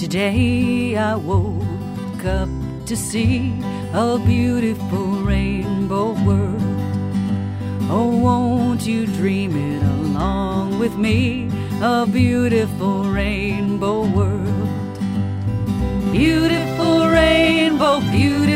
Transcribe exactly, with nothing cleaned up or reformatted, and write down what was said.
Today I woke up to see a beautiful rainbow world. Oh, won't you dream it along with me? A beautiful rainbow world. Beautiful rainbow, beautiful